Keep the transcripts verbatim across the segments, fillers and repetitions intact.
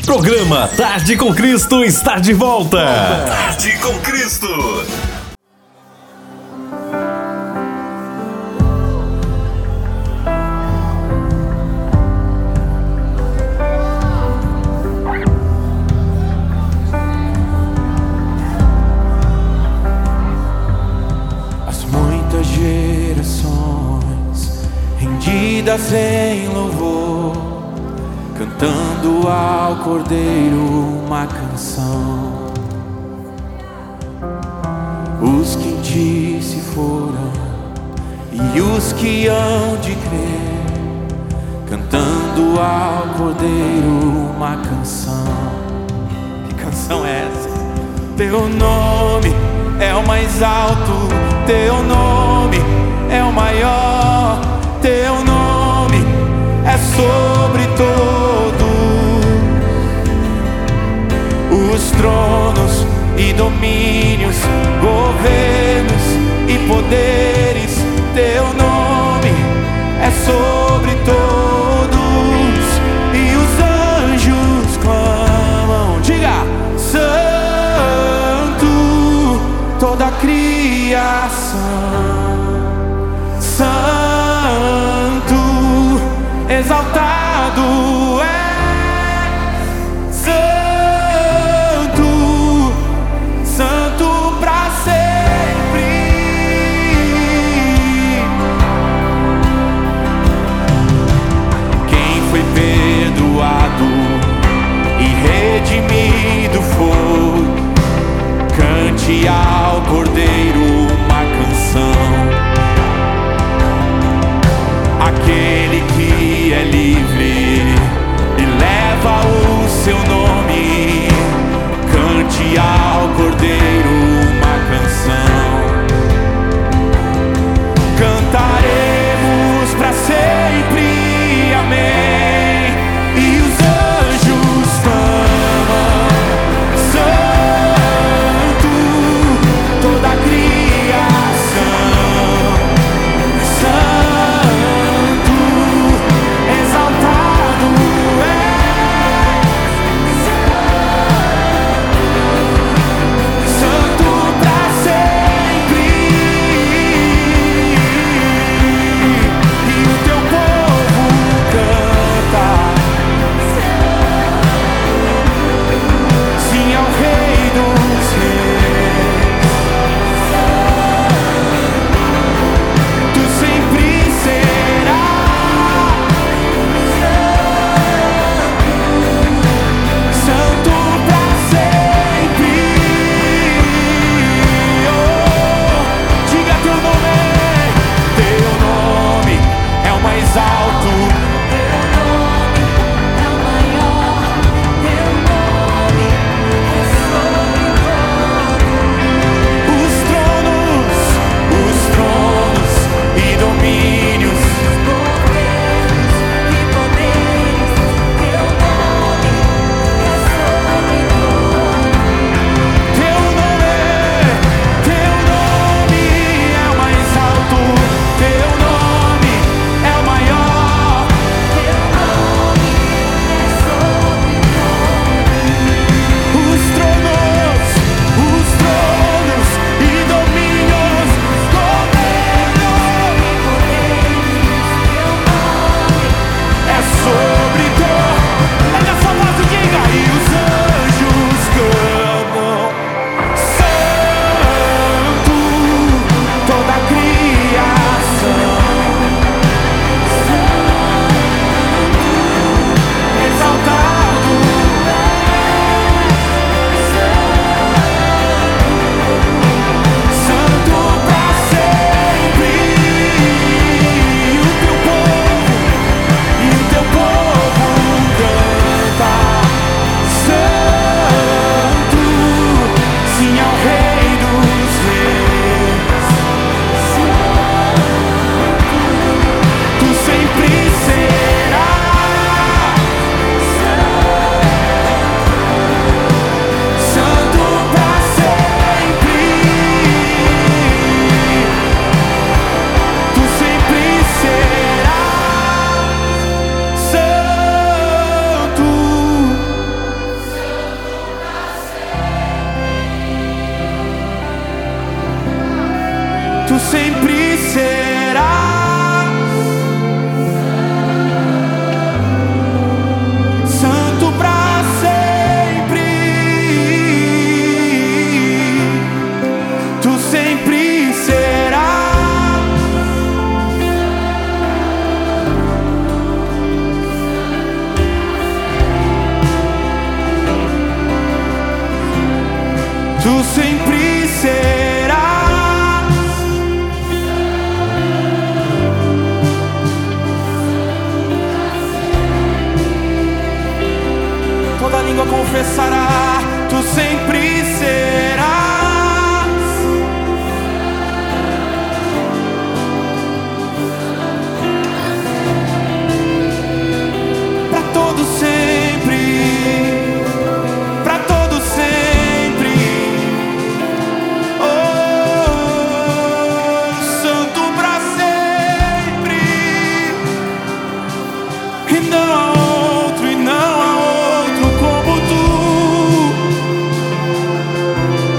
Programa Tarde com Cristo está de volta. Tarde com Cristo. As muitas gerações rendidas em louvor, cantando ao Cordeiro uma canção. Os que em ti se foram e os que hão de crer, cantando ao Cordeiro uma canção. Que canção é essa? Teu nome é o mais alto, teu nome é o maior, teu nome é sobre todos os tronos e domínios, governos e poderes. Teu nome é sobre todos e os anjos clamam. Diga: Santo, toda a criação, Santo, exaltado é Santo, Santo pra sempre. serás. Santo pra sempre. Tu sempre serás. Tu sempre serás. Toda língua confessará, tu sempre serás. Pra todo sempre, pra todo sempre. Oh, santo pra sempre. E não há outro, e não há outro como tu.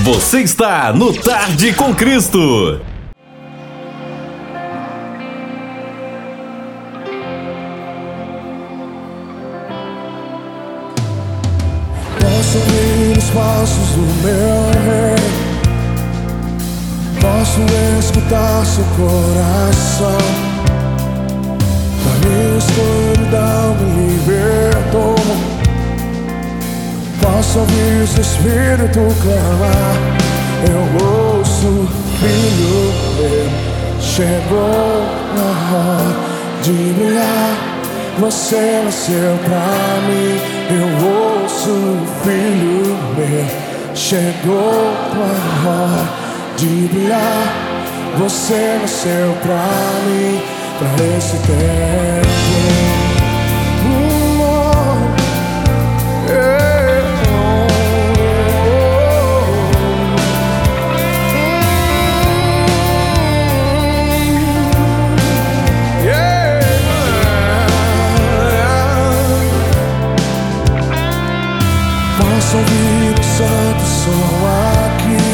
Você está no Tarde com Cristo. Posso ouvir os passos do meu rei, posso escutar seu coração. Da minha escuridão me libertou. Posso ouvir seu espírito clamar. Eu ouço, filho meu, chegou a hora de brilhar. Você nasceu pra mim. Eu ouço, filho meu, chegou a hora de brilhar. Você nasceu pra mim, pra esse tempo. Oh, yeah, oh, yeah, yeah. Posso ouvir o santo som aqui,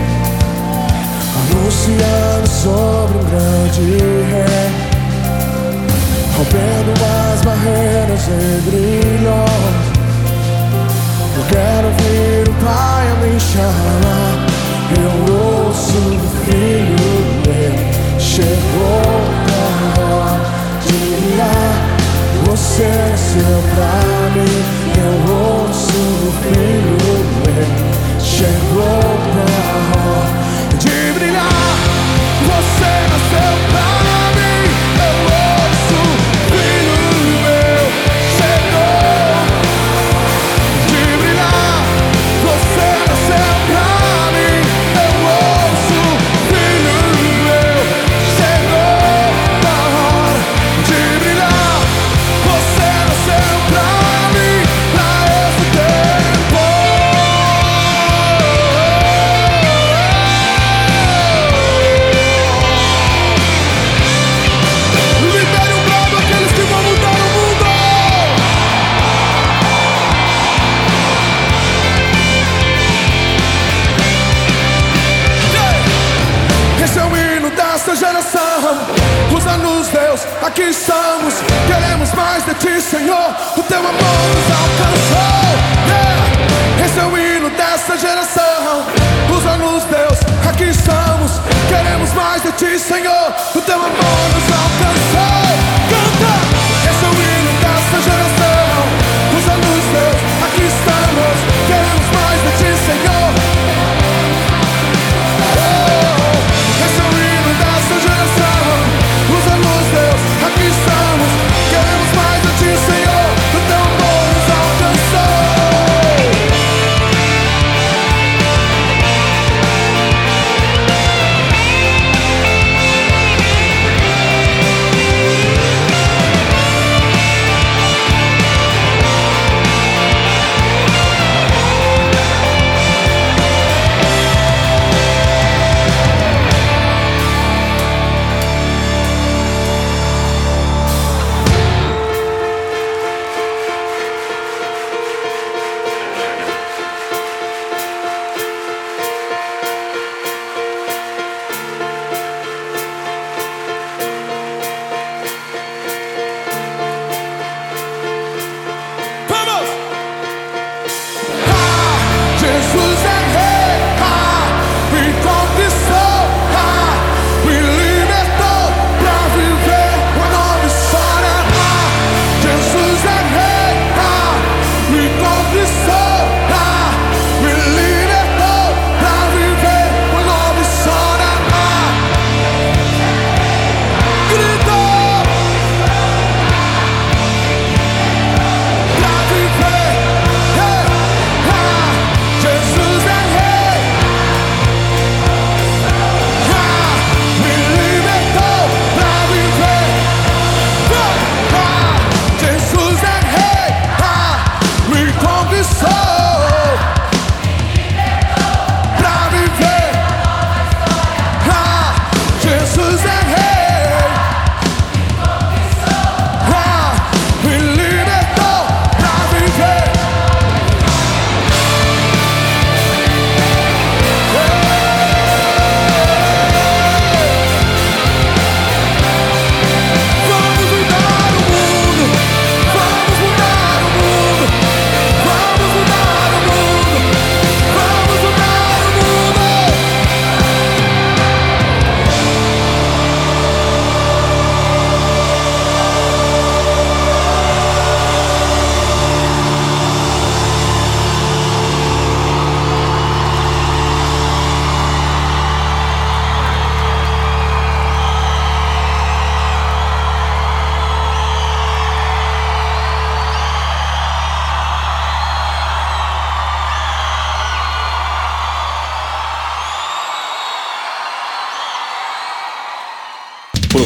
anunciando sobre um grande rei, rompendo as barreiras entre nós. Eu quero ouvir o Pai a me chamar. Eu ouço o Filho meu, chegou a hora de brilhar. Você nasceu pra mim. Eu ouço o Filho meu, chegou a hora de brilhar. Você nasceu pra mim. Eu ouço o Filho meu, chegou de brilhar. Você nasceu pra mim. Eu ouço o Filho meu, chegou a hora de brilhar. Você nasceu pra mim, pra esse tempo. Libere um brado aqueles que vão mudar o mundo. Esse é o hino dessa geração. Usa-nos, Deus, aqui estamos. Queremos mais de ti, Senhor. O teu amor nos alcançou. Yeah. Esse é o hino dessa geração. Usa-nos, Deus, aqui estamos. Queremos mais de ti, Senhor. O teu amor nos alcançou. Canta! Esse é o hino dessa geração. Usa-nos, Deus, aqui estamos. Queremos mais de ti, Senhor. Esse é o hino dessa geração. Usa-nos, Deus, aqui estamos. Queremos mais de ti, Senhor. O teu amor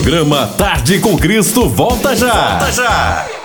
Programa Tarde com Cristo volta já. Volta já.